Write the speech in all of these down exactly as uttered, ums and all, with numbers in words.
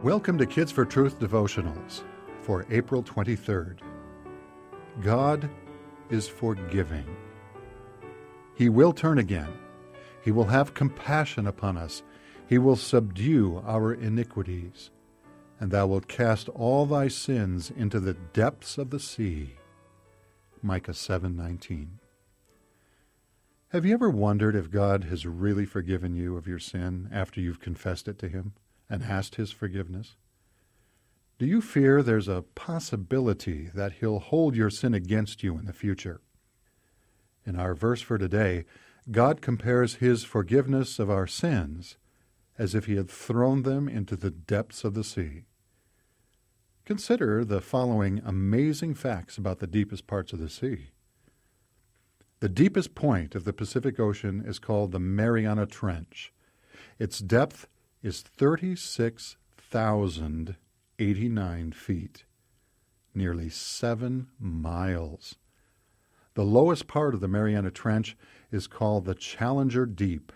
Welcome to Kids for Truth devotionals for April twenty-third. God is forgiving. He will turn again. He will have compassion upon us. He will subdue our iniquities. And thou wilt cast all thy sins into the depths of the sea. Micah seven nineteen. Have you ever wondered if God has really forgiven you of your sin after you've confessed it to Him and asked His forgiveness? Do you fear there's a possibility that He'll hold your sin against you in the future? In our verse for today, God compares His forgiveness of our sins as if He had thrown them into the depths of the sea. Consider the following amazing facts about the deepest parts of the sea. The deepest point of the Pacific Ocean is called the Mariana Trench. Its depth is thirty-six thousand eighty-nine feet, nearly seven miles. The lowest part of the Mariana Trench is called the Challenger Deep.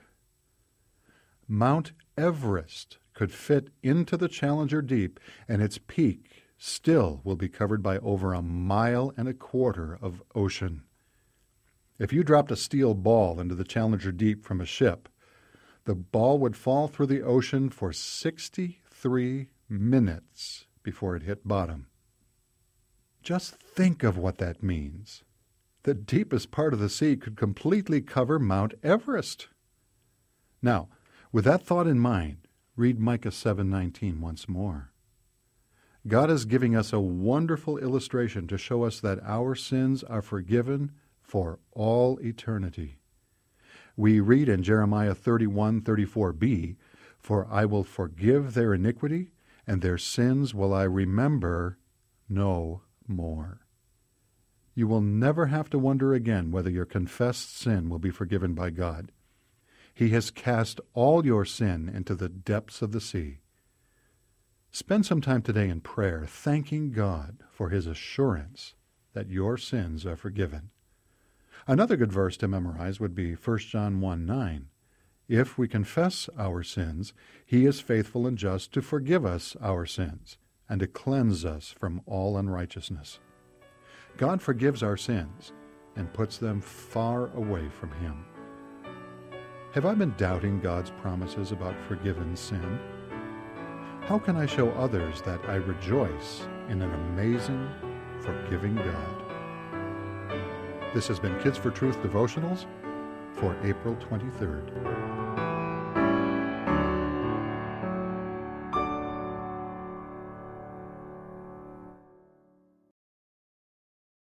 Mount Everest could fit into the Challenger Deep, and its peak still will be covered by over a mile and a quarter of ocean. If you dropped a steel ball into the Challenger Deep from a ship, the ball would fall through the ocean for sixty-three minutes before it hit bottom. Just think of what that means. The deepest part of the sea could completely cover Mount Everest. Now, with that thought in mind, read Micah seven nineteen once more. God is giving us a wonderful illustration to show us that our sins are forgiven for all eternity. We read in Jeremiah thirty-one thirty-four b, "For I will forgive their iniquity, and their sins will I remember no more." You will never have to wonder again whether your confessed sin will be forgiven by God. He has cast all your sin into the depths of the sea. Spend some time today in prayer, thanking God for His assurance that your sins are forgiven. Another good verse to memorize would be First John one nine. If we confess our sins, He is faithful and just to forgive us our sins and to cleanse us from all unrighteousness. God forgives our sins and puts them far away from Him. Have I been doubting God's promises about forgiven sin? How can I show others that I rejoice in an amazing, forgiving God? This has been Kids for Truth devotionals for April twenty-third.